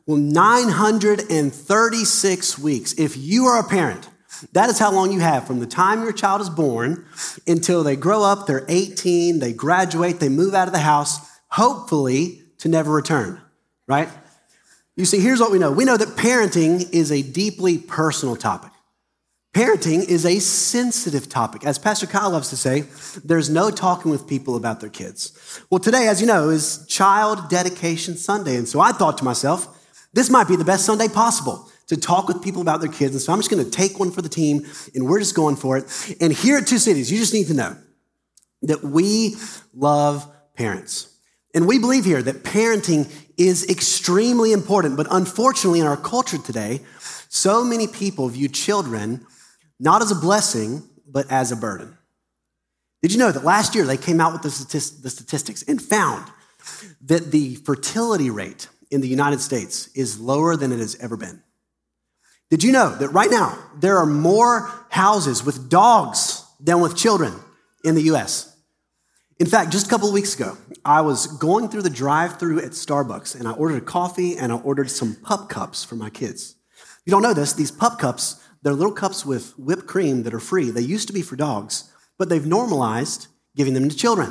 Well, 936 weeks. If you are a parent, that is how long you have from the time your child is born until they grow up, they're 18, they graduate, they move out of the house, hopefully to never return, right? You see, here's what we know. We know that parenting is a deeply personal topic. Parenting is a sensitive topic. As Pastor Kyle loves to say, there's no talking with people about their kids. Well, today, as you know, is Child Dedication Sunday. And so I thought to myself, this might be the best Sunday possible to talk with people about their kids. And so I'm just going to take one for the team, and we're just going for it. And here at Two Cities, you just need to know that we love parents. And we believe here that parenting is extremely important. But unfortunately, in our culture today, so many people view children not as a blessing, but as a burden. Did you know that last year they came out with the statistics and found that the fertility rate in the United States is lower than it has ever been? Did you know that right now there are more houses with dogs than with children in the U.S.? In fact, just a couple of weeks ago, I was going through the drive-thru at Starbucks, and I ordered a coffee and I ordered some pup cups for my kids. If you don't know this, these pup cups, they're little cups with whipped cream that are free. They used to be for dogs, but they've normalized giving them to children.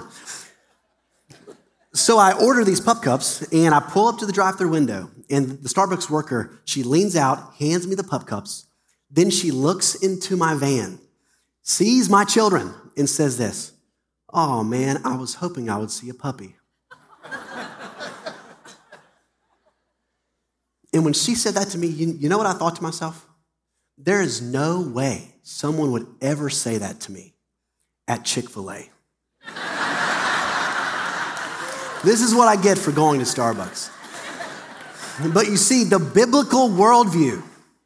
So I order these pup cups, and I pull up to the drive-thru window, and the Starbucks worker, she leans out, hands me the pup cups. Then she looks into my van, sees my children, and says this, "Oh man, I was hoping I would see a puppy." And when she said that to me, you know what I thought to myself? There is no way someone would ever say that to me at Chick-fil-A. This is what I get for going to Starbucks. But you see, the biblical worldview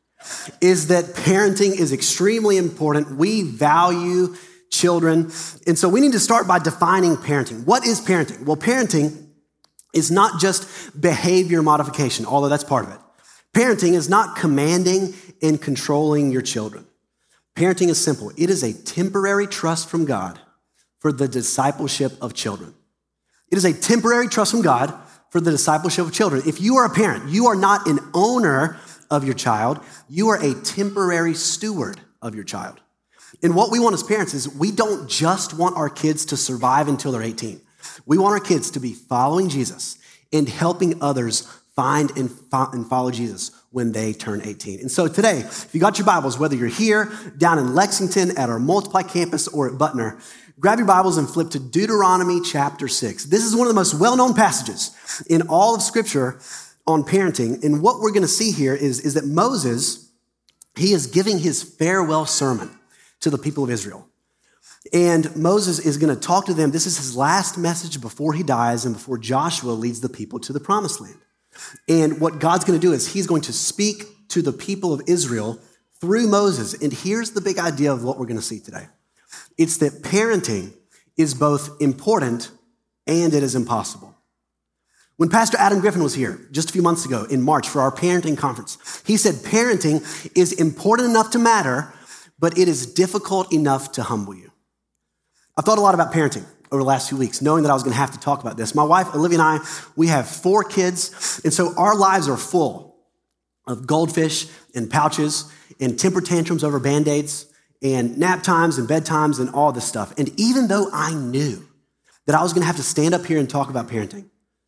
is that parenting is extremely important. We value children. And so we need to start by defining parenting. What is parenting? Well, parenting is not just behavior modification, although that's part of it. Parenting is not commanding and controlling your children. Parenting is simple. It is a temporary trust from God for the discipleship of children. It is a temporary trust from God for the discipleship of children. If you are a parent, you are not an owner of your child. You are a temporary steward of your child. And what we want as parents is we don't just want our kids to survive until they're 18. We want our kids to be following Jesus and helping others find and follow Jesus when they turn 18. And so today, if you got your Bibles, whether you're here, down in Lexington, at our Multiply campus, or at Butner, grab your Bibles and flip to Deuteronomy chapter 6. This is one of the most well-known passages in all of Scripture on parenting. And what we're going to see here is that Moses, he is giving his farewell sermon to the people of Israel. And Moses is going to talk to them. This is his last message before he dies and before Joshua leads the people to the promised land. And what God's going to do is he's going to speak to the people of Israel through Moses. And here's the big idea of what we're going to see today. It's that parenting is both important and it is impossible. When Pastor Adam Griffin was here just a few months ago in March for our parenting conference, he said parenting is important enough to matter, but it is difficult enough to humble you. I've thought a lot about parenting over the last few weeks, knowing that I was going to have to talk about this. My wife, Olivia, and I, we have 4 kids, and so our lives are full of goldfish and pouches and temper tantrums over Band-Aids and nap times and bedtimes and all this stuff. And even though I knew that I was going to have to stand up here and talk about parenting,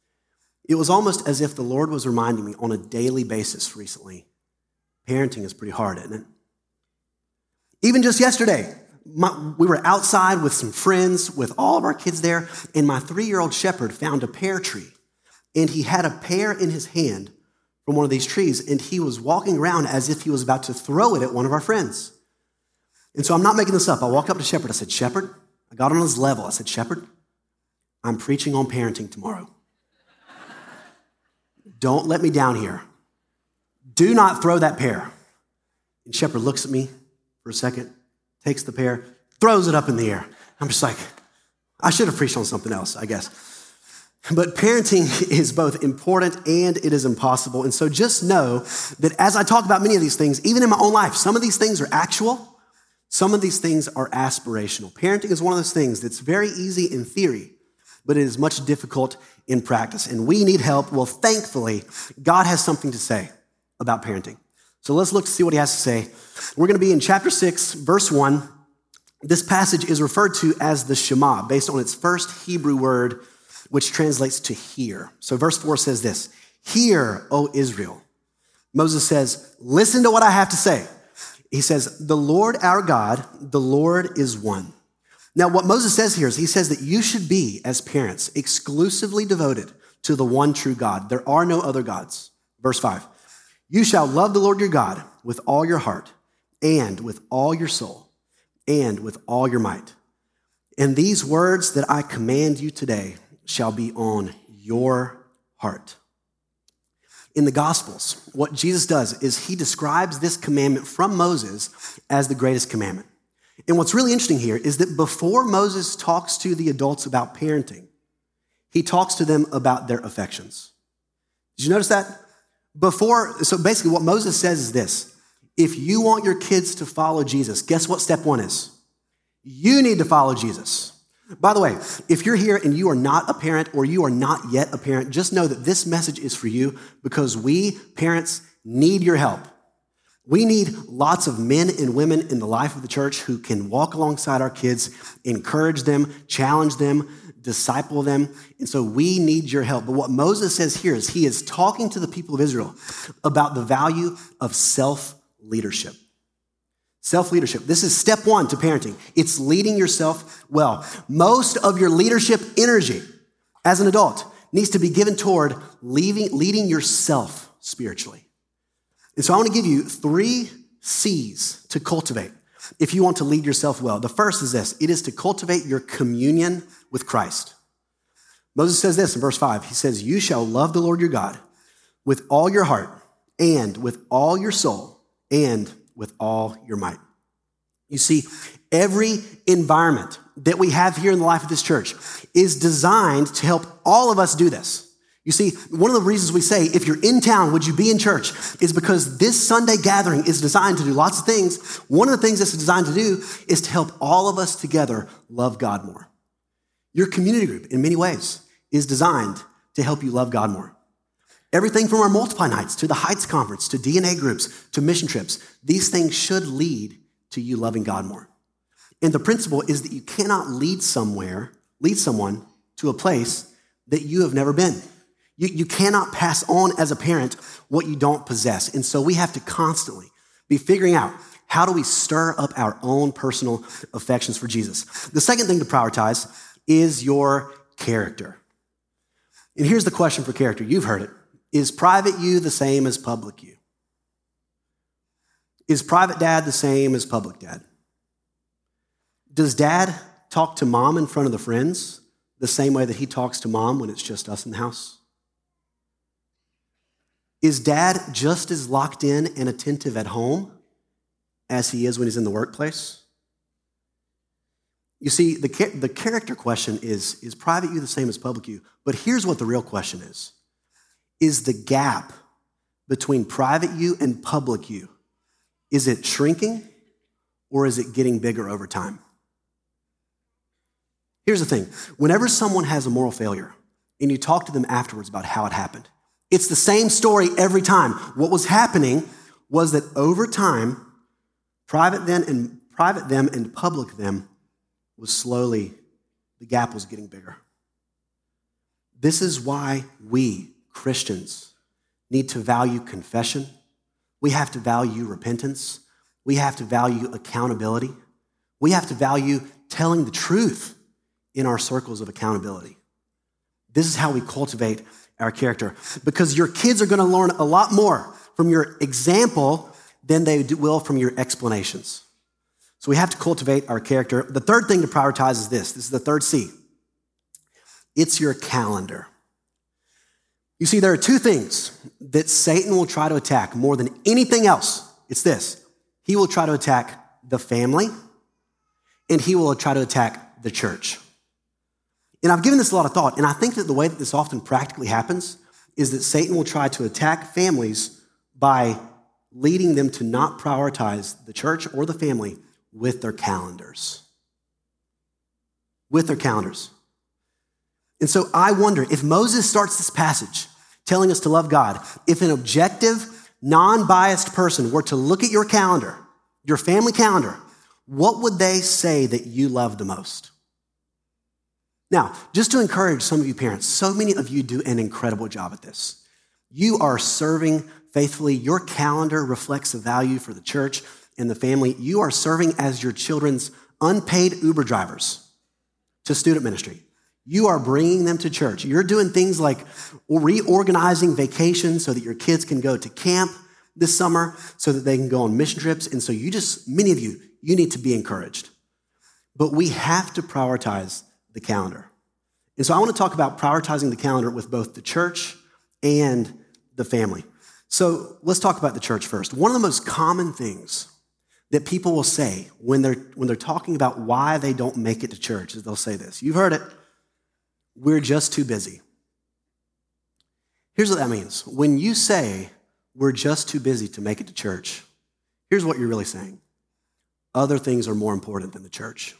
it was almost as if the Lord was reminding me on a daily basis recently, parenting is pretty hard, isn't it? Even just yesterday, we were outside with some friends, with all of our kids there, and my 3-year-old shepherd found a pear tree, and he had a pear in his hand from one of these trees, and he was walking around as if he was about to throw it at one of our friends. And so I'm not making this up. I walked up to Shepherd. I said, "Shepherd," I got on his level. I said, "Shepherd, I'm preaching on parenting tomorrow. Don't let me down here. Do not throw that pear." And Shepherd looks at me for a second, takes the pear, throws it up in the air. I'm just like, I should have preached on something else, I guess. But parenting is both important and it is impossible. And so just know that as I talk about many of these things, even in my own life, some of these things are actual, some of these things are aspirational. Parenting is one of those things that's very easy in theory, but it is much difficult in practice. And we need help. Well, thankfully, God has something to say about parenting. So let's look to see what he has to say. We're going to be in chapter 6, verse 1. This passage is referred to as the Shema, based on its first Hebrew word, which translates to hear. So verse 4 says this, "Hear, O Israel." Moses says, "Listen to what I have to say." He says, "The Lord our God, the Lord is one." Now, what Moses says here is he says that you should be, as parents, exclusively devoted to the one true God. There are no other gods. Verse 5, "You shall love the Lord your God with all your heart and with all your soul and with all your might. And these words that I command you today shall be on your heart." In the Gospels, what Jesus does is he describes this commandment from Moses as the greatest commandment. And what's really interesting here is that before Moses talks to the adults about parenting, he talks to them about their affections. Did you notice that? So basically what Moses says is this: if you want your kids to follow Jesus, guess what step 1 is? You need to follow Jesus. By the way, if you're here and you are not a parent or you are not yet a parent, just know that this message is for you because we, parents, need your help. We need lots of men and women in the life of the church who can walk alongside our kids, encourage them, challenge them, disciple them. And so we need your help. But what Moses says here is he is talking to the people of Israel about the value of self-leadership. Self-leadership. This is step 1 to parenting. It's leading yourself well. Most of your leadership energy as an adult needs to be given toward leading yourself spiritually. And so I want to give you 3 C's to cultivate if you want to lead yourself well. The first is this: it is to cultivate your communion with Christ. Moses says this in verse 5. He says, "You shall love the Lord your God with all your heart and with all your soul and with all your might." You see, every environment that we have here in the life of this church is designed to help all of us do this. You see, one of the reasons we say, if you're in town, would you be in church, is because this Sunday gathering is designed to do lots of things. One of the things it's designed to do is to help all of us together love God more. Your community group, in many ways, is designed to help you love God more. Everything from our Multiply Nights to the Heights Conference to DNA groups to mission trips, these things should lead to you loving God more. And the principle is that you cannot lead someone to a place that you have never been. You cannot pass on as a parent what you don't possess. And so we have to constantly be figuring out, how do we stir up our own personal affections for Jesus? The second thing to prioritize is your character. And here's the question for character. You've heard it. Is private you the same as public you? Is private dad the same as public dad? Does dad talk to mom in front of the friends the same way that he talks to mom when it's just us in the house? Is dad just as locked in and attentive at home as he is when he's in the workplace? You see, the character question is private you the same as public you? But here's what the real question is. Is the gap between private you and public you, is it shrinking or is it getting bigger over time? Here's the thing. Whenever someone has a moral failure and you talk to them afterwards about how it happened, it's the same story every time. What was happening was that over time, private them and public them was slowly, the gap was getting bigger. This is why we, Christians, need to value confession. We have to value repentance. We have to value accountability. We have to value telling the truth in our circles of accountability. This is how we cultivate our character, because your kids are going to learn a lot more from your example than they will from your explanations. So we have to cultivate our character. The third thing to prioritize is this. This is the third C. It's your calendar. You see, there are 2 things that Satan will try to attack more than anything else. It's this. He will try to attack the family, and he will try to attack the church. And I've given this a lot of thought, and I think that the way that this often practically happens is that Satan will try to attack families by leading them to not prioritize the church or the family with their calendars. With their calendars. And so I wonder if Moses starts this passage telling us to love God, if an objective, non-biased person were to look at your calendar, your family calendar, what would they say that you love the most? Now, just to encourage some of you parents, so many of you do an incredible job at this. You are serving faithfully. Your calendar reflects the value for the church and the family. You are serving as your children's unpaid Uber drivers to student ministry. You are bringing them to church. You're doing things like reorganizing vacations so that your kids can go to camp this summer, so that they can go on mission trips. And so many of you need to be encouraged. But we have to prioritize the calendar. And so I want to talk about prioritizing the calendar with both the church and the family. So let's talk about the church first. One of the most common things that people will say when they're talking about why they don't make it to church is they'll say this. You've heard it. We're just too busy. Here's what that means. When you say we're just too busy to make it to church, here's what you're really saying. Other things are more important than the church.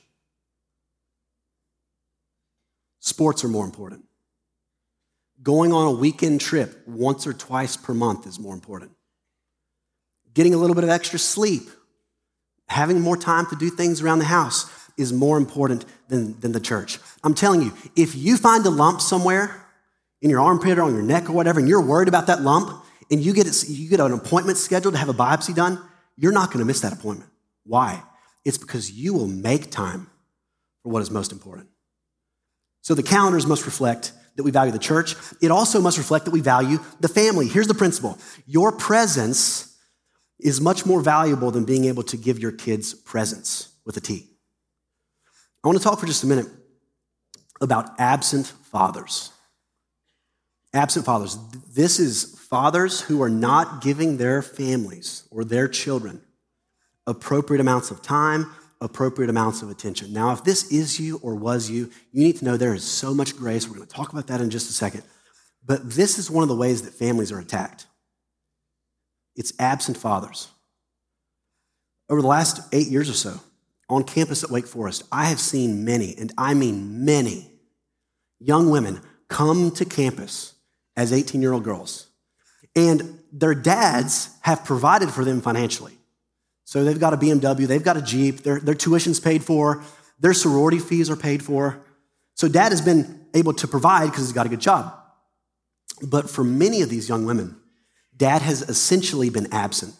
Sports are more important. Going on a weekend trip once or twice per month is more important. Getting a little bit of extra sleep, having more time to do things around the house is more important than the church. I'm telling you, if you find a lump somewhere in your armpit or on your neck or whatever, and you're worried about that lump, and you get an appointment scheduled to have a biopsy done, you're not going to miss that appointment. Why? It's because you will make time for what is most important. So the calendars must reflect that we value the church. It also must reflect that we value the family. Here's the principle. Your presence is much more valuable than being able to give your kids presents with a T. I want to talk for just a minute about absent fathers. Absent fathers. This is fathers who are not giving their families or their children appropriate amounts of time, appropriate amounts of attention. Now, if this is you or was you, you need to know there is so much grace. We're going to talk about that in just a second. But this is one of the ways that families are attacked. It's absent fathers. Over the last 8 years or so, on campus at Wake Forest, I have seen many, and I mean many, young women come to campus as 18-year-old girls. And their dads have provided for them financially. So they've got a BMW, they've got a Jeep, their tuition's paid for, their sorority fees are paid for. So dad has been able to provide because he's got a good job. But for many of these young women, dad has essentially been absent.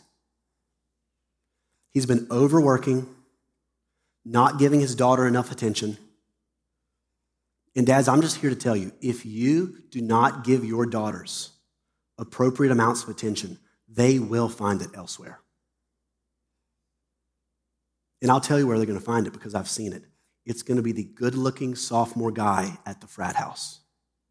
He's been overworking, not giving his daughter enough attention. And dads, I'm just here to tell you, if you do not give your daughters appropriate amounts of attention, they will find it elsewhere. And I'll tell you where they're going to find it because I've seen it. It's going to be the good-looking sophomore guy at the frat house.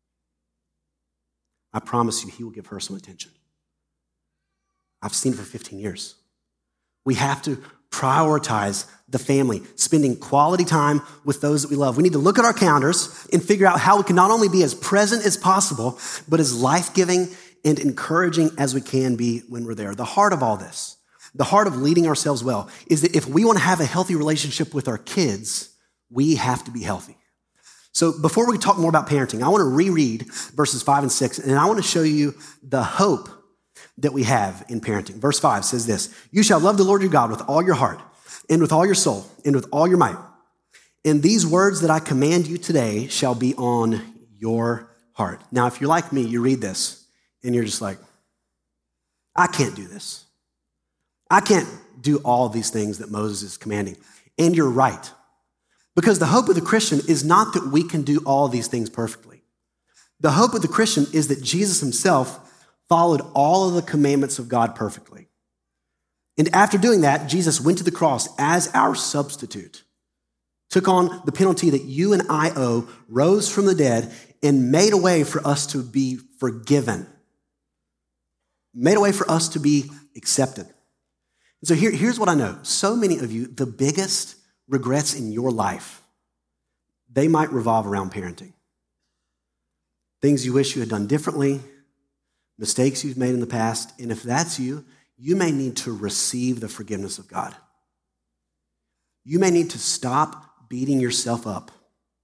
I promise you, he will give her some attention. I've seen it for 15 years. We have to prioritize the family, spending quality time with those that we love. We need to look at our calendars and figure out how we can not only be as present as possible, but as life-giving and encouraging as we can be when we're there. The heart of all this, the heart of leading ourselves well, is that if we want to have a healthy relationship with our kids, we have to be healthy. So before we talk more about parenting, I want to reread verses 5 and 6, and I want to show you the hope that we have in parenting. Verse 5 says this: "You shall love the Lord your God with all your heart and with all your soul and with all your might. And these words that I command you today shall be on your heart." Now, if you're like me, you read this and you're just like, I can't do this. I can't do all these things that Moses is commanding. And you're right. Because the hope of the Christian is not that we can do all these things perfectly. The hope of the Christian is that Jesus himself followed all of the commandments of God perfectly. And after doing that, Jesus went to the cross as our substitute, took on the penalty that you and I owe, rose from the dead, and made a way for us to be forgiven, made a way for us to be accepted. And so here's what I know. So many of you, the biggest regrets in your life, they might revolve around parenting. Things you wish you had done differently, mistakes you've made in the past. And if that's you, you may need to receive the forgiveness of God. You may need to stop beating yourself up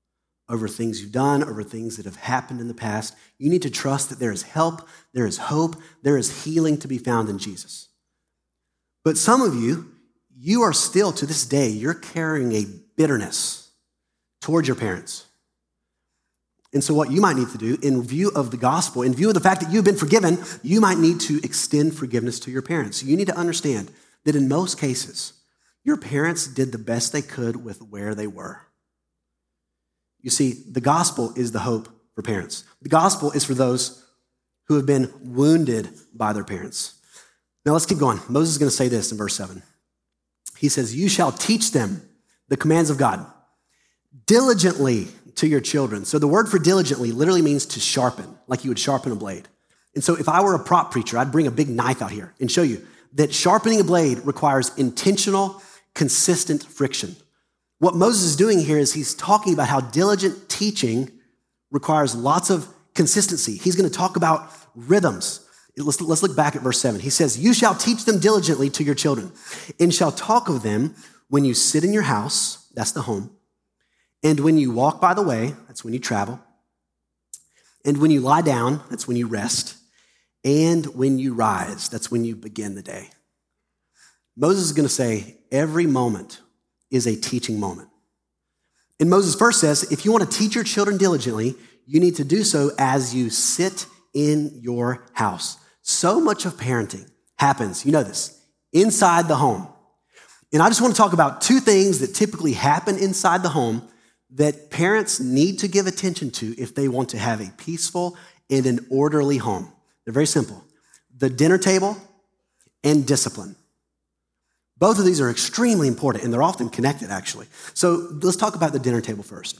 over things you've done, over things that have happened in the past. You need to trust that there is help, there is hope, there is healing to be found in Jesus. But some of you are still, to this day, you're carrying a bitterness towards your parents. And so what you might need to do, in view of the gospel, in view of the fact that you've been forgiven, you might need to extend forgiveness to your parents. You need to understand that in most cases, your parents did the best they could with where they were. You see, the gospel is the hope for parents. The gospel is for those who have been wounded by their parents. Now let's keep going. Moses is going to say this in verse 7. He says, you shall teach them the commands of God diligently to your children. So the word for diligently literally means to sharpen, like you would sharpen a blade. And so if I were a prop preacher, I'd bring a big knife out here and show you that sharpening a blade requires intentional, consistent friction. What Moses is doing here is he's talking about how diligent teaching requires lots of consistency. He's going to talk about rhythms. Let's look back at verse 7. He says, you shall teach them diligently to your children and shall talk of them when you sit in your house, that's the home, and when you walk by the way, that's when you travel, and when you lie down, that's when you rest, and when you rise, that's when you begin the day. Moses is going to say every moment is a teaching moment. And Moses first says, if you want to teach your children diligently, you need to do so as you sit in your house. So much of parenting happens, you know this, inside the home. And I just want to talk about two things that typically happen inside the home that parents need to give attention to if they want to have a peaceful and an orderly home. They're very simple. The dinner table and discipline. Both of these are extremely important, and they're often connected, actually. So let's talk about the dinner table first.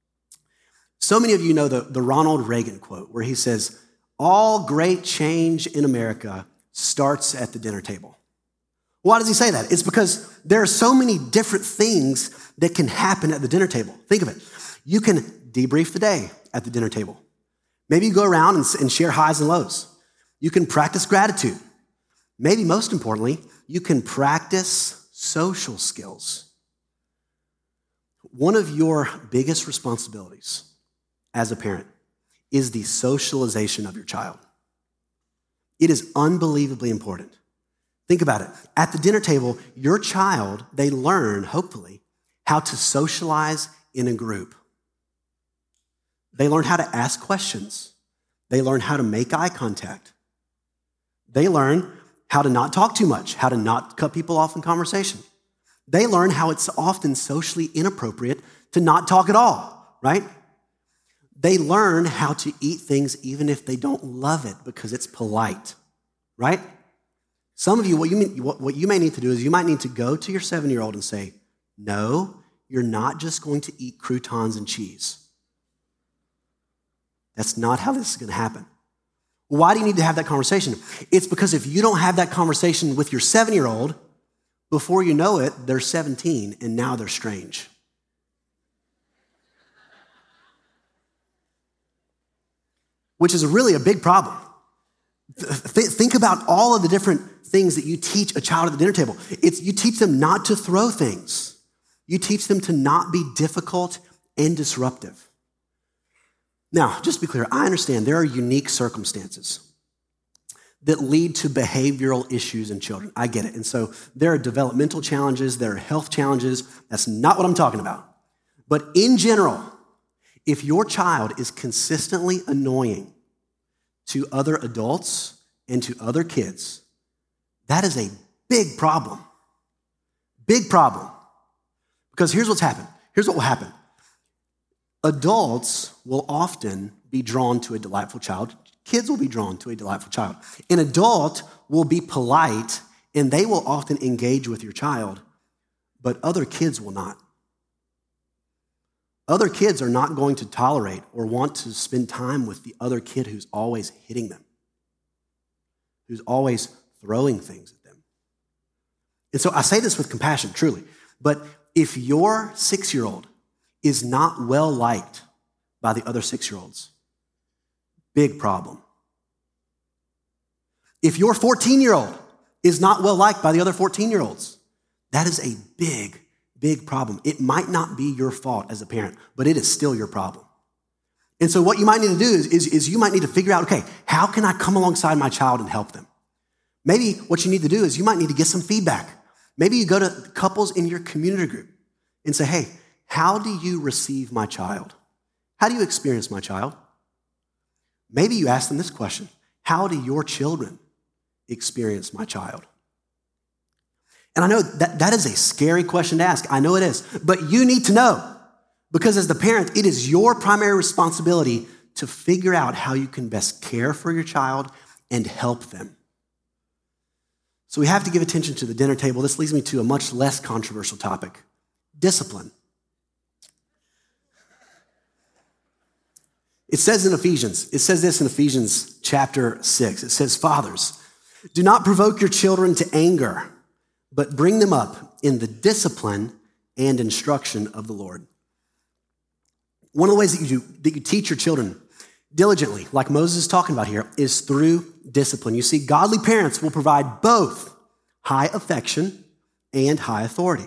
So many of you know the Ronald Reagan quote where he says, all great change in America starts at the dinner table. Why does he say that? It's because there are so many different things that can happen at the dinner table. Think of it. You can debrief the day at the dinner table. Maybe you go around and share highs and lows. You can practice gratitude. Maybe most importantly, you can practice social skills. One of your biggest responsibilities as a parent is the socialization of your child. It is unbelievably important. Think about it. At the dinner table, your child, they learn, hopefully, how to socialize in a group. They learn how to ask questions. They learn how to make eye contact. They learn how to not talk too much, how to not cut people off in conversation. They learn how it's often socially inappropriate to not talk at all, right? They learn how to eat things even if they don't love it because it's polite, right? Some of you, what you may need to do is you might need to go to your 7-year-old and say, no, you're not just going to eat croutons and cheese. That's not how this is going to happen. Why do you need to have that conversation? It's because if you don't have that conversation with your 7-year-old, before you know it, they're 17 and now they're strange. Which is really a big problem. Think about all of the different things that you teach a child at the dinner table. You teach them not to throw things. You teach them to not be difficult and disruptive. Now, just to be clear, I understand there are unique circumstances that lead to behavioral issues in children. I get it. And so there are developmental challenges, there are health challenges. That's not what I'm talking about. But in general, if your child is consistently annoying to other adults and to other kids, that is a big problem. Big problem. Because here's what's happened. Here's what will happen. Adults will often be drawn to a delightful child. Kids will be drawn to a delightful child. An adult will be polite and they will often engage with your child, but other kids will not. Other kids are not going to tolerate or want to spend time with the other kid who's always hitting them, who's always throwing things at them. And so I say this with compassion, truly, but if your 6-year-old is not well liked by the other 6-year-olds, big problem. If your 14-year-old is not well liked by the other 14-year-olds, that is a big, big problem. It might not be your fault as a parent, but it is still your problem. And so what you might need to do is you might need to figure out, okay, how can I come alongside my child and help them? Maybe what you need to do is you might need to get some feedback. Maybe you go to couples in your community group and say, hey, how do you receive my child? How do you experience my child? Maybe you ask them this question: how do your children experience my child? And I know that is a scary question to ask. I know it is. But you need to know, because as the parent, it is your primary responsibility to figure out how you can best care for your child and help them. So we have to give attention to the dinner table. This leads me to a much less controversial topic: discipline. It says this in Ephesians chapter 6. It says, fathers, do not provoke your children to anger, but bring them up in the discipline and instruction of the Lord. One of the ways that you teach your children diligently, like Moses is talking about here, is through discipline. You see, godly parents will provide both high affection and high authority.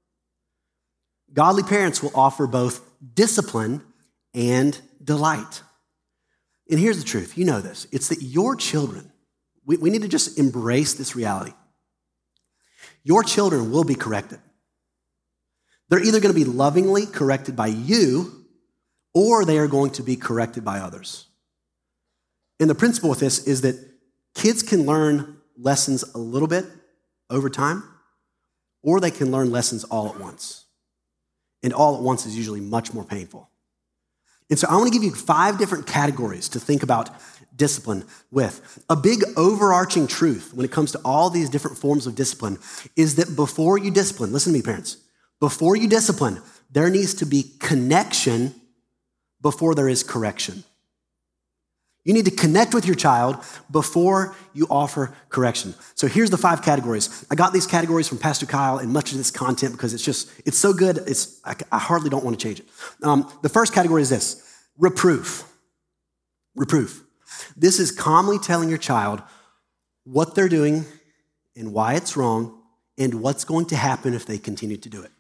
Godly parents will offer both discipline and delight. And here's the truth. You know this. It's that your children, we need to just embrace this reality. Your children will be corrected. They're either going to be lovingly corrected by you, or they are going to be corrected by others. And the principle with this is that kids can learn lessons a little bit over time, or they can learn lessons all at once. And all at once is usually much more painful. And so I want to give you 5 different categories to think about discipline with. A big overarching truth when it comes to all these different forms of discipline is that before you discipline, listen to me, parents, before you discipline, there needs to be connection before there is correction. You need to connect with your child before you offer correction. So here's the 5 categories. I got these categories from Pastor Kyle and much of this content because it's so good, I hardly don't want to change it. The first category is this: reproof. Reproof. This is calmly telling your child what they're doing and why it's wrong and what's going to happen if they continue to do it.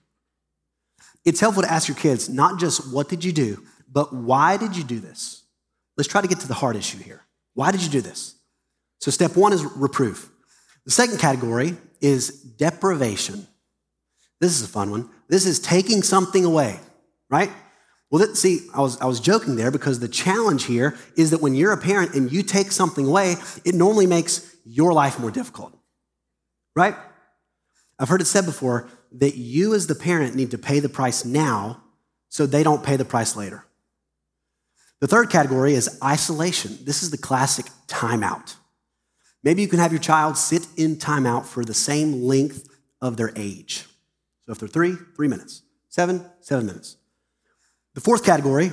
It's helpful to ask your kids not just what did you do, but why did you do this? Let's try to get to the hard issue here. Why did you do this? So step 1 is reproof. The second category is deprivation. This is a fun one. This is taking something away, right? Well, I was joking there because the challenge here is that when you're a parent and you take something away, it normally makes your life more difficult, right? I've heard it said before that you as the parent need to pay the price now so they don't pay the price later. The third category is isolation. This is the classic timeout. Maybe you can have your child sit in timeout for the same length of their age. So if they're 3 minutes. 7 minutes. The fourth category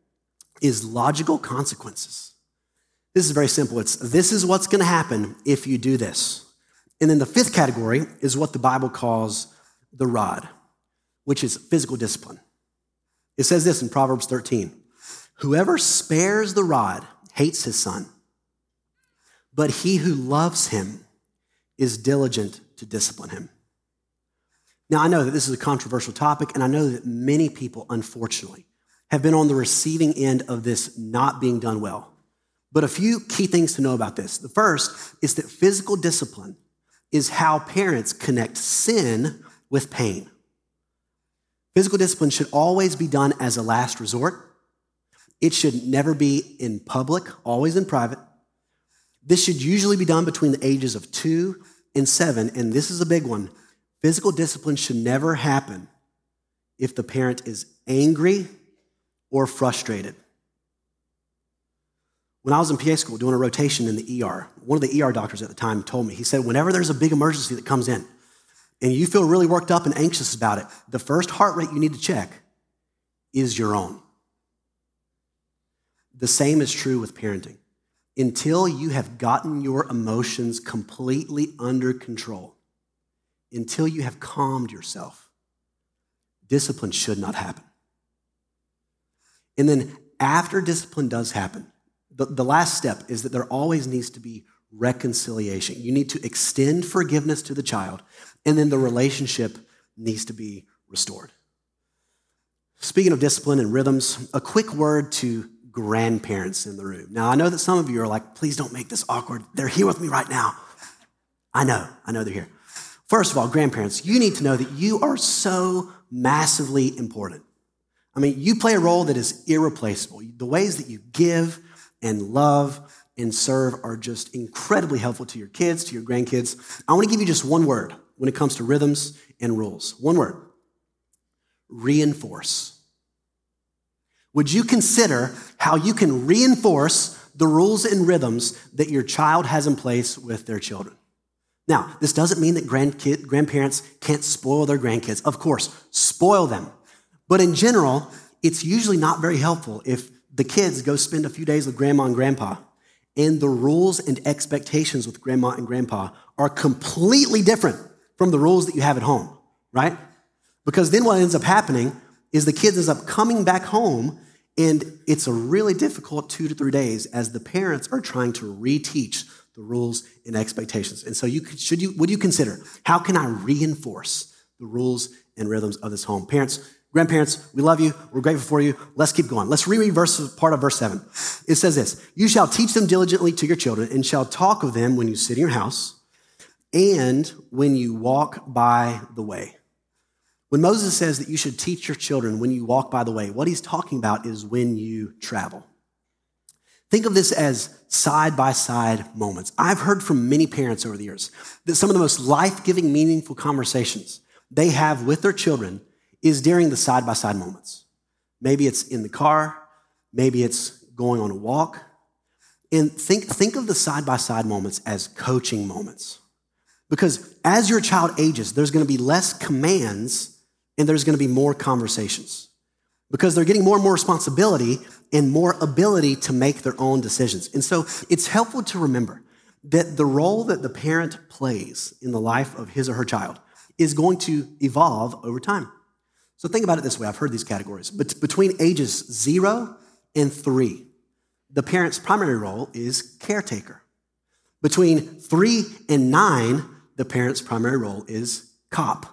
is logical consequences. This is very simple. This is what's going to happen if you do this. And then the fifth category is what the Bible calls the rod, which is physical discipline. It says this in Proverbs 13. Whoever spares the rod hates his son, but he who loves him is diligent to discipline him. Now, I know that this is a controversial topic, and I know that many people, unfortunately, have been on the receiving end of this not being done well. But a few key things to know about this. The first is that physical discipline is how parents connect sin with pain. Physical discipline should always be done as a last resort. It should never be in public, always in private. This should usually be done between the ages of 2 and 7, and this is a big one. Physical discipline should never happen if the parent is angry or frustrated. When I was in PA school doing a rotation in the ER, one of the ER doctors at the time told me, he said, whenever there's a big emergency that comes in and you feel really worked up and anxious about it, the first heart rate you need to check is your own. The same is true with parenting. Until you have gotten your emotions completely under control, until you have calmed yourself, discipline should not happen. And then after discipline does happen, the last step is that there always needs to be reconciliation. You need to extend forgiveness to the child, and then the relationship needs to be restored. Speaking of discipline and rhythms, a quick word to grandparents in the room. Now, I know that some of you are like, please don't make this awkward. They're here with me right now. I know they're here. First of all, grandparents, you need to know that you are so massively important. I mean, you play a role that is irreplaceable. The ways that you give and love and serve are just incredibly helpful to your kids, to your grandkids. I want to give you just one word when it comes to rhythms and rules. One word: reinforce. Would you consider how you can reinforce the rules and rhythms that your child has in place with their children? Now, this doesn't mean that grandparents can't spoil their grandkids. Of course, spoil them. But in general, it's usually not very helpful if the kids go spend a few days with grandma and grandpa and the rules and expectations with grandma and grandpa are completely different from the rules that you have at home, right? Because then what ends up happening is the kids ends up coming back home, and it's a really difficult 2 to 3 days as the parents are trying to reteach the rules and expectations. And so would you consider, how can I reinforce the rules and rhythms of this home? Parents, grandparents, we love you. We're grateful for you. Let's keep going. Let's reread part of verse 7. It says this: you shall teach them diligently to your children and shall talk of them when you sit in your house and when you walk by the way. When Moses says that you should teach your children when you walk by the way, what he's talking about is when you travel. Think of this as side-by-side moments. I've heard from many parents over the years that some of the most life-giving, meaningful conversations they have with their children is during the side-by-side moments. Maybe it's in the car, maybe it's going on a walk. And think of the side-by-side moments as coaching moments. Because as your child ages, there's going to be less commands and there's going to be more conversations. Because they're getting more and more responsibility and more ability to make their own decisions. And so it's helpful to remember that the role that the parent plays in the life of his or her child is going to evolve over time. So think about it this way. I've heard these categories. But between ages 0 and 3, the parent's primary role is caretaker. Between 3 and 9, the parent's primary role is cop.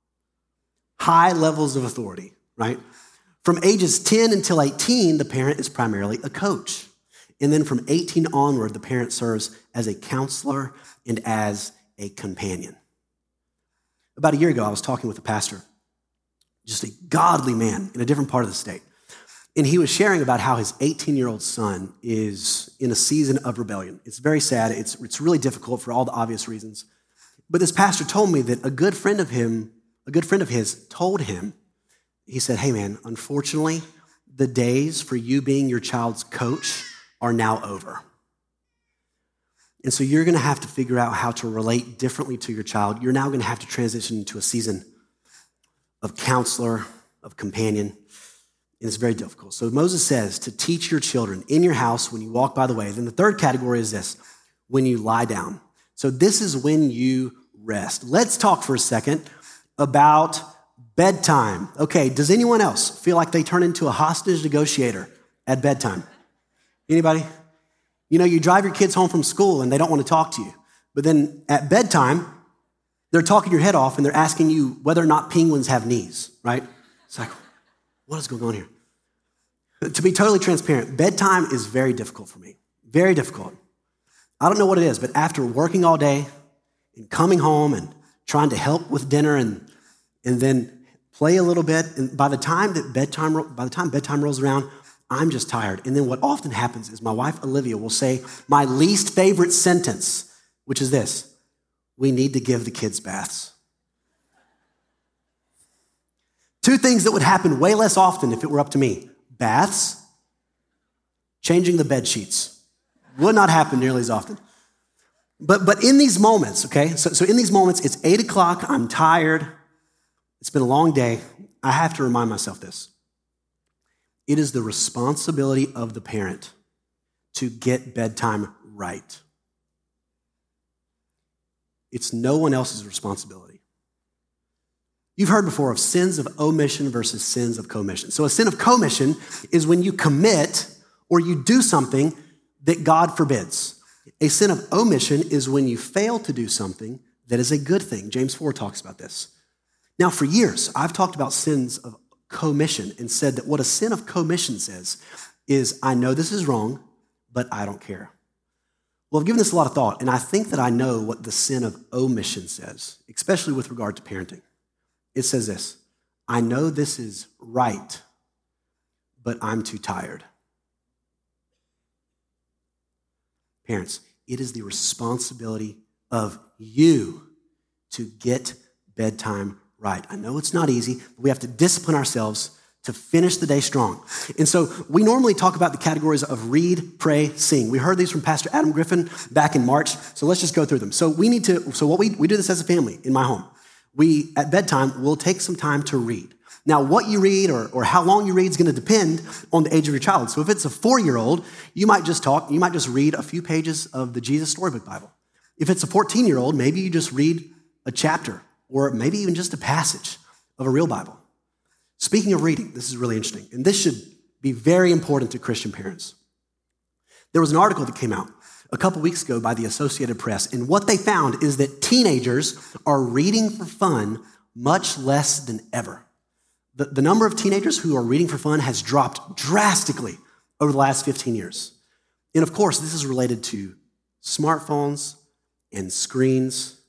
High levels of authority, right? From ages 10 until 18, the parent is primarily a coach. And then from 18 onward, the parent serves as a counselor and as a companion. About a year ago, I was talking with a pastor, just a godly man in a different part of the state. And he was sharing about how his 18-year-old son is in a season of rebellion. It's very sad. It's really difficult for all the obvious reasons. But this pastor told me that a good friend of his told him, he said, hey man, unfortunately, the days for you being your child's coach are now over. And so you're gonna have to figure out how to relate differently to your child. You're now gonna have to transition into a season of counselor, of companion, and it's very difficult. So Moses says to teach your children in your house when you walk by the way. Then the third category is this: when you lie down. So this is when you rest. Let's talk for a second about bedtime. Okay, does anyone else feel like they turn into a hostage negotiator at bedtime? Anybody? You know, you drive your kids home from school and they don't want to talk to you. But then at bedtime, they're talking your head off and they're asking you whether or not penguins have knees, right? It's like, what is going on here? To be totally transparent, bedtime is very difficult for me. Very difficult. I don't know what it is, but after working all day and coming home and trying to help with dinner and then play a little bit, and by the time bedtime rolls around, I'm just tired. And then what often happens is my wife Olivia will say my least favorite sentence, which is this: we need to give the kids baths. Two things that would happen way less often if it were up to me: baths, changing the bed sheets. Would not happen nearly as often. But in these moments, okay, so in these moments, it's 8 o'clock, I'm tired, it's been a long day, I have to remind myself this. It is the responsibility of the parent to get bedtime right. It's no one else's responsibility. You've heard before of sins of omission versus sins of commission. So a sin of commission is when you commit or you do something that God forbids. A sin of omission is when you fail to do something that is a good thing. James 4 talks about this. Now, for years, I've talked about sins of commission and said that what a sin of commission says is, I know this is wrong, but I don't care. Well, I've given this a lot of thought, and I think that I know what the sin of omission says, especially with regard to parenting. It says this: I know this is right, but I'm too tired. Parents, it is the responsibility of you to get bedtime right. I know it's not easy, but we have to discipline ourselves to finish the day strong. And so we normally talk about the categories of read, pray, sing. We heard these from Pastor Adam Griffin back in March, so let's just go through them. So we do this as a family in my home. We, at bedtime, will take some time to read. Now, what you read or how long you read is going to depend on the age of your child. So if it's a 4-year-old, you might just read a few pages of the Jesus Storybook Bible. If it's a 14-year-old, maybe you just read a chapter or maybe even just a passage of a real Bible. Speaking of reading, this is really interesting, and this should be very important to Christian parents. There was an article that came out a couple weeks ago by the Associated Press, and what they found is that teenagers are reading for fun much less than ever. The number of teenagers who are reading for fun has dropped drastically over the last 15 years. And of course, this is related to smartphones and screens.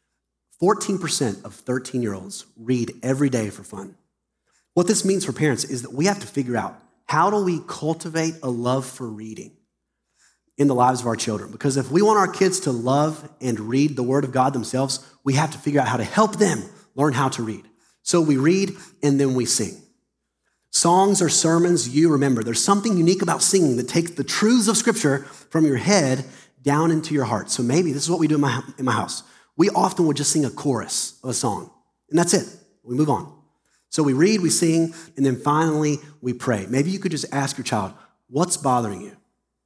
14% of 13-year-olds read every day for fun. What this means for parents is that we have to figure out, how do we cultivate a love for reading in the lives of our children? Because if we want our kids to love and read the Word of God themselves, we have to figure out how to help them learn how to read. So we read and then we sing. Songs or sermons you remember. There's something unique about singing that takes the truths of Scripture from your head down into your heart. So maybe this is what we do in my house. We often would just sing a chorus of a song, and that's it. We move on. So we read, we sing, and then finally we pray. Maybe you could just ask your child, what's bothering you?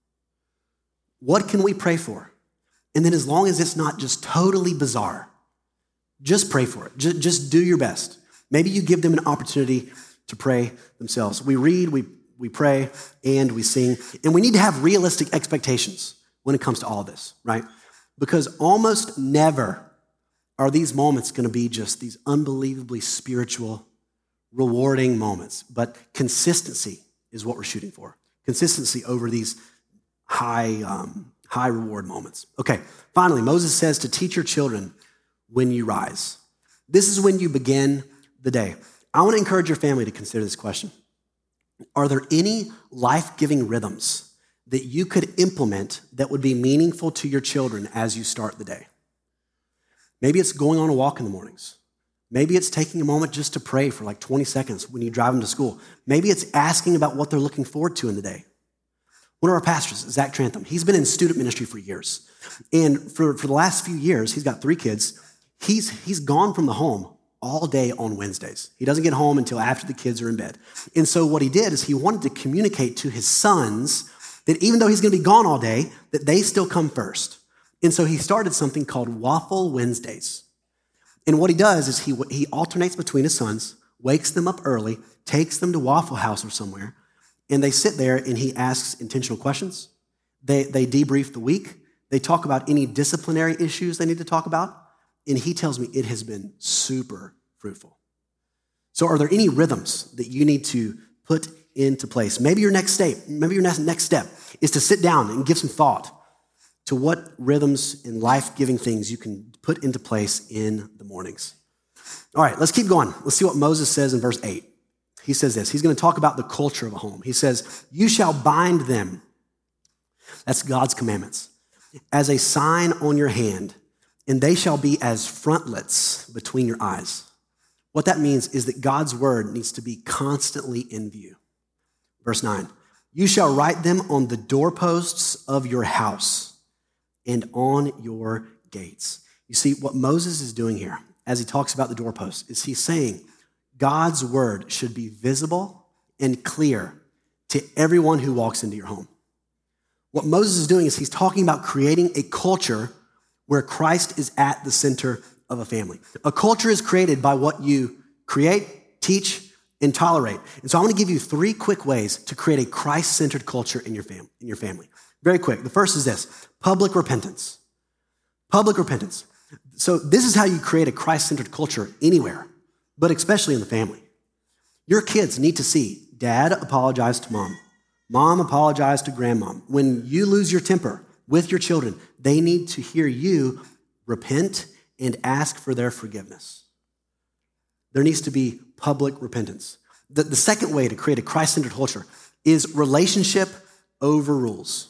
What can we pray for? And then as long as it's not just totally bizarre, just pray for it. Just do your best. Maybe you give them an opportunity to pray themselves. We read, we pray, and we sing. And we need to have realistic expectations when it comes to all of this, right? Because almost never are these moments going to be just these unbelievably spiritual, rewarding moments. But consistency is what we're shooting for. Consistency over these high reward moments. Okay, finally, Moses says to teach your children when you rise. This is when you begin the day. I want to encourage your family to consider this question. Are there any life-giving rhythms that you could implement that would be meaningful to your children as you start the day? Maybe it's going on a walk in the mornings. Maybe it's taking a moment just to pray for like 20 seconds when you drive them to school. Maybe it's asking about what they're looking forward to in the day. One of our pastors, Zach Trantham, he's been in student ministry for years. And for the last few years, he's got 3 kids. He's gone from the home all day on Wednesdays. He doesn't get home until after the kids are in bed. And so what he did is he wanted to communicate to his sons that even though he's going to be gone all day, that they still come first. And so he started something called Waffle Wednesdays. And what he does is he alternates between his sons, wakes them up early, takes them to Waffle House or somewhere, and they sit there and he asks intentional questions. They debrief the week. They talk about any disciplinary issues they need to talk about. And he tells me it has been super fruitful. So are there any rhythms that you need to put into place? Maybe your next step is to sit down and give some thought to what rhythms and life-giving things you can put into place in the mornings. All right, let's keep going. Let's see what Moses says in verse 8. He says this. He's going to talk about the culture of a home. He says, you shall bind them, that's God's commandments, as a sign on your hand, and they shall be as frontlets between your eyes. What that means is that God's word needs to be constantly in view. Verse 9, you shall write them on the doorposts of your house and on your gates. You see, what Moses is doing here, as he talks about the doorposts, is he's saying God's word should be visible and clear to everyone who walks into your home. What Moses is doing is he's talking about creating a culture where Christ is at the center of a family. A culture is created by what you create, teach, and tolerate. And so I want to give you 3 quick ways to create a Christ-centered culture in your family. Very quick. The first is this: public repentance. Public repentance. So this is how you create a Christ-centered culture anywhere. but especially in the family. Your kids need to see dad apologize to mom, mom apologize to grandmom. When you lose your temper with your children, they need to hear you repent and ask for their forgiveness. There needs to be public repentance. The second way to create a Christ-centered culture is relationship over rules.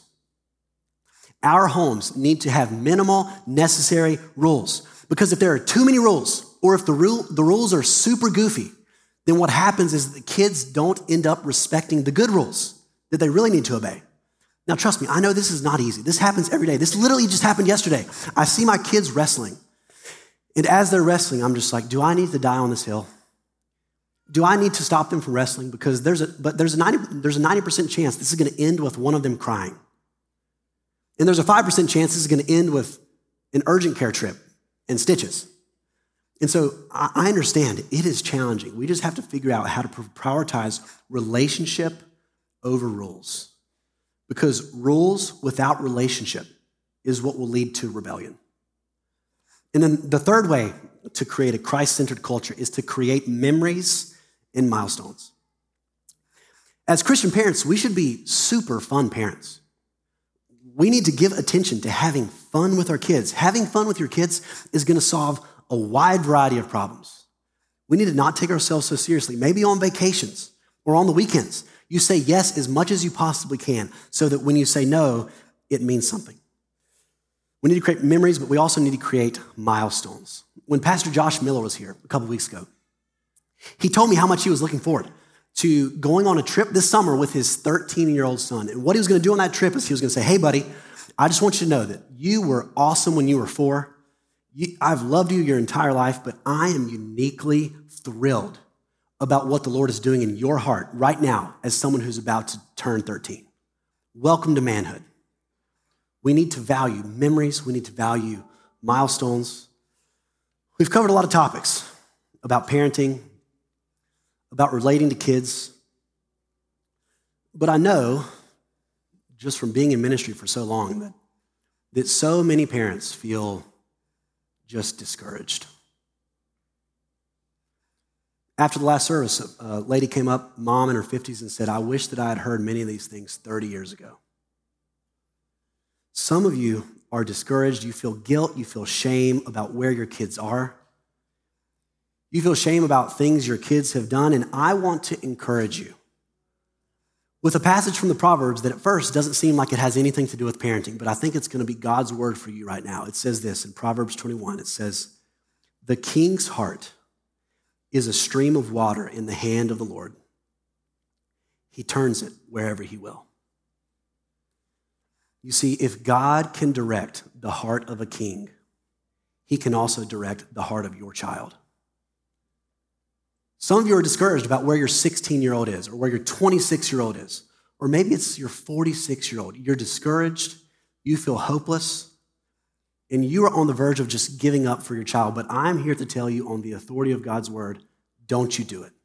Our homes need to have minimal necessary rules, because if there are too many rules, or if the rules are super goofy, then what happens is the kids don't end up respecting the good rules that they really need to obey. Now, trust me, I know this is not easy. This happens every day. This literally just happened yesterday. I see my kids wrestling. And as they're wrestling, I'm just like, do I need to die on this hill? Do I need to stop them from wrestling? Because there's a 90% chance this is going to end with one of them crying. And there's a 5% chance this is going to end with an urgent care trip and stitches. And so I understand it is challenging. We just have to figure out how to prioritize relationship over rules. Because rules without relationship is what will lead to rebellion. And then the third way to create a Christ-centered culture is to create memories and milestones. As Christian parents, we should be super fun parents. We need to give attention to having fun with our kids. Having fun with your kids is going to solve a wide variety of problems. We need to not take ourselves so seriously. Maybe on vacations or on the weekends, you say yes as much as you possibly can so that when you say no, it means something. We need to create memories, but we also need to create milestones. When Pastor Josh Miller was here a couple weeks ago, he told me how much he was looking forward to going on a trip this summer with his 13-year-old son. And what he was going to do on that trip is he was going to say, hey, buddy, I just want you to know that you were awesome when you were 4. I've loved you your entire life, but I am uniquely thrilled about what the Lord is doing in your heart right now as someone who's about to turn 13. Welcome to manhood. We need to value memories. We need to value milestones. We've covered a lot of topics about parenting, about relating to kids. But I know, just from being in ministry for so long, that so many parents feel just discouraged. After the last service, a lady came up, mom in her 50s, and said, I wish that I had heard many of these things 30 years ago. Some of you are discouraged. You feel guilt. You feel shame about where your kids are. You feel shame about things your kids have done, and I want to encourage you with a passage from the Proverbs that at first doesn't seem like it has anything to do with parenting, but I think it's going to be God's word for you right now. It says this in Proverbs 21. It says, the king's heart is a stream of water in the hand of the Lord. He turns it wherever he will. You see, if God can direct the heart of a king, he can also direct the heart of your child. Some of you are discouraged about where your 16-year-old is or where your 26-year-old is, or maybe it's your 46-year-old. You're discouraged, you feel hopeless, and you are on the verge of just giving up for your child. But I'm here to tell you on the authority of God's word, don't you do it.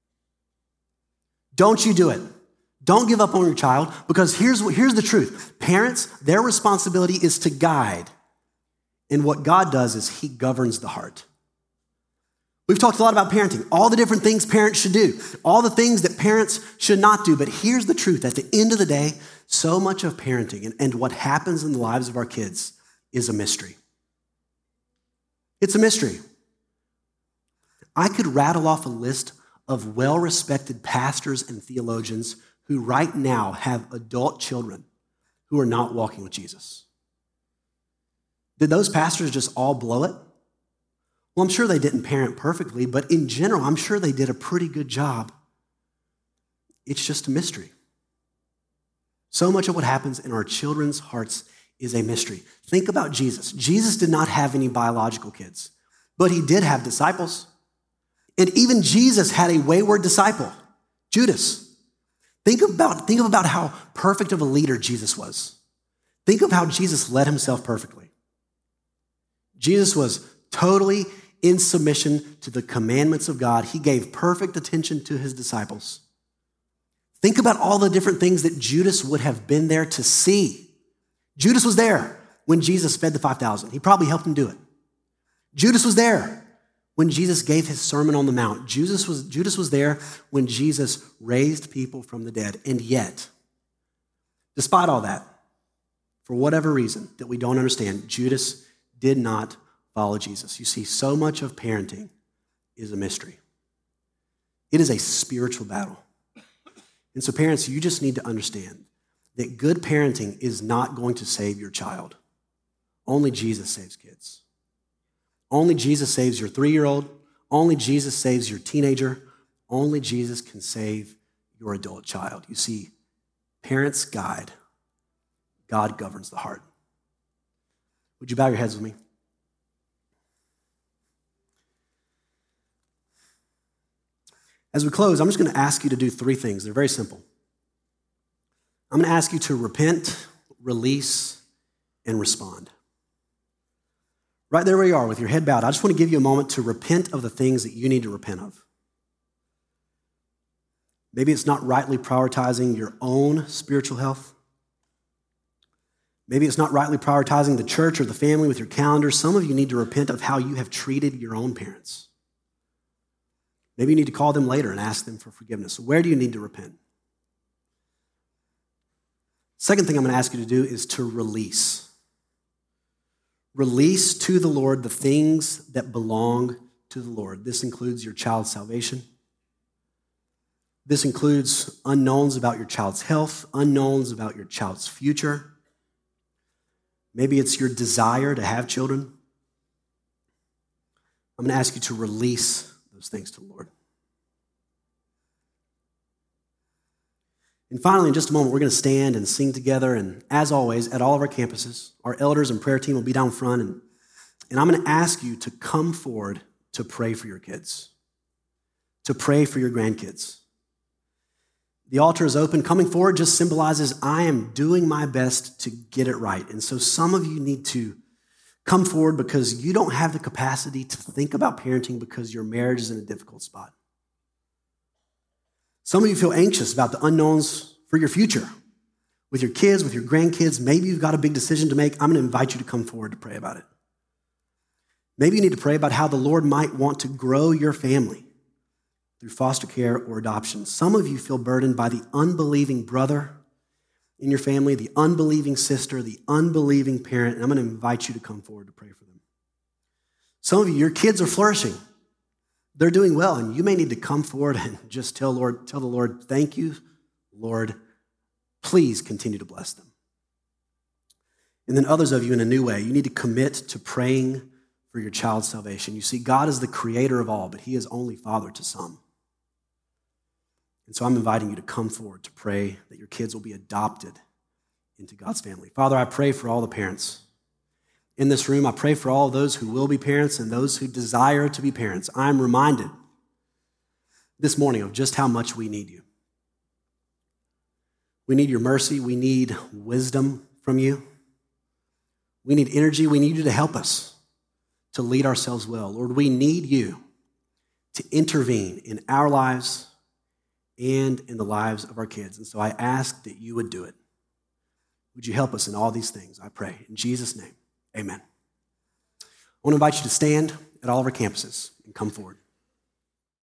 Don't you do it. Don't give up on your child, because here's the truth. Parents, their responsibility is to guide. And what God does is he governs the heart. We've talked a lot about parenting, all the different things parents should do, all the things that parents should not do. But here's the truth. At the end of the day, so much of parenting and what happens in the lives of our kids is a mystery. It's a mystery. I could rattle off a list of well-respected pastors and theologians who right now have adult children who are not walking with Jesus. Did those pastors just all blow it? Well, I'm sure they didn't parent perfectly, but in general, I'm sure they did a pretty good job. It's just a mystery. So much of what happens in our children's hearts is a mystery. Think about Jesus. Jesus did not have any biological kids, but he did have disciples. And even Jesus had a wayward disciple, Judas. Think about how perfect of a leader Jesus was. Think of how Jesus led himself perfectly. Jesus was totally in submission to the commandments of God. He gave perfect attention to his disciples. Think about all the different things that Judas would have been there to see. Judas was there when Jesus fed the 5,000. He probably helped him do it. Judas was there when Jesus gave his Sermon on the Mount. Judas was there when Jesus raised people from the dead. And yet, despite all that, for whatever reason that we don't understand, Judas did not follow Jesus. You see, so much of parenting is a mystery. It is a spiritual battle. And so parents, you just need to understand that good parenting is not going to save your child. Only Jesus saves kids. Only Jesus saves your 3-year-old. Only Jesus saves your teenager. Only Jesus can save your adult child. You see, parents guide. God governs the heart. Would you bow your heads with me? As we close, I'm just going to ask you to do 3 things. They're very simple. I'm going to ask you to repent, release, and respond. Right there where you are with your head bowed, I just want to give you a moment to repent of the things that you need to repent of. Maybe it's not rightly prioritizing your own spiritual health. Maybe it's not rightly prioritizing the church or the family with your calendar. Some of you need to repent of how you have treated your own parents. Maybe you need to call them later and ask them for forgiveness. Where do you need to repent? Second thing I'm going to ask you to do is to release. Release to the Lord the things that belong to the Lord. This includes your child's salvation. This includes unknowns about your child's health, unknowns about your child's future. Maybe it's your desire to have children. I'm going to ask you to release those things to the Lord. And finally, in just a moment, we're going to stand and sing together. And as always, at all of our campuses, our elders and prayer team will be down front. And I'm going to ask you to come forward to pray for your kids, to pray for your grandkids. The altar is open. Coming forward just symbolizes I am doing my best to get it right. And so some of you need to come forward because you don't have the capacity to think about parenting because your marriage is in a difficult spot. Some of you feel anxious about the unknowns for your future. With your kids, with your grandkids, maybe you've got a big decision to make. I'm going to invite you to come forward to pray about it. Maybe you need to pray about how the Lord might want to grow your family through foster care or adoption. Some of you feel burdened by the unbelieving brother in your family, the unbelieving sister, the unbelieving parent, and I'm going to invite you to come forward to pray for them. Some of you, your kids are flourishing. They're doing well, and you may need to come forward and just tell the Lord, thank you, Lord. Please continue to bless them. And then others of you in a new way, you need to commit to praying for your child's salvation. You see, God is the creator of all, but he is only father to some. And so I'm inviting you to come forward to pray that your kids will be adopted into God's family. Father, I pray for all the parents in this room. I pray for all those who will be parents and those who desire to be parents. I'm reminded this morning of just how much we need you. We need your mercy. We need wisdom from you. We need energy. We need you to help us to lead ourselves well. Lord, we need you to intervene in our lives and in the lives of our kids. And so I ask that you would do it. Would you help us in all these things, I pray. In Jesus' name, amen. I want to invite you to stand at all of our campuses and come forward.